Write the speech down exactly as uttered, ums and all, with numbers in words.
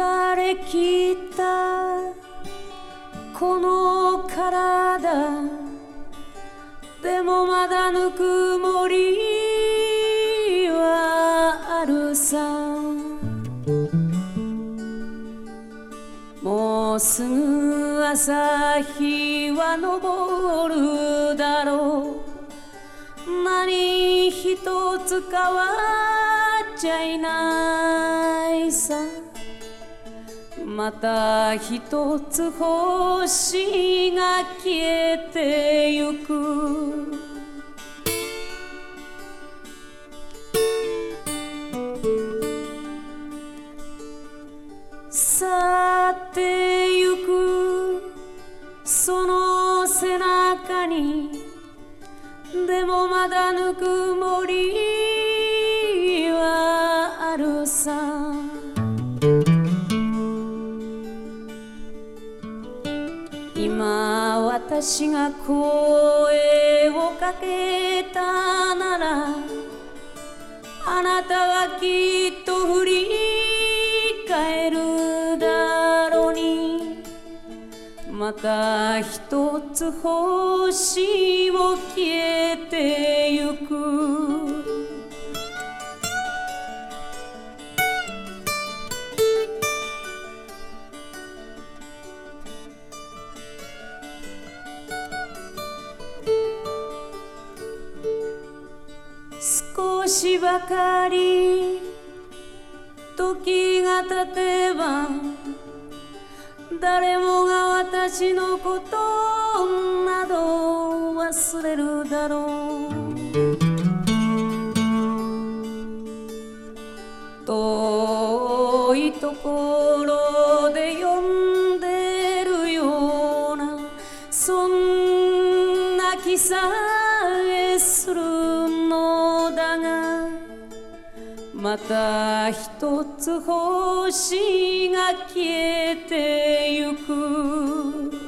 疲れ切ったこの体でもまだぬくもりはあるさ。もうすぐ朝日は昇るだろう。何一つ変わっちゃいないさ。また一つ星が消えてゆく。去ってゆくその背中にでもまだぬくもりはあるさ。今私が声をかけたならあなたはきっと振り返るだろうに。また一つ星を消えてゆく。少しばかり時が経てば誰もが私のことなど忘れるだろう。遠いところで呼んでるようなそんな気さえするのだがまた一つ星が消えてゆく。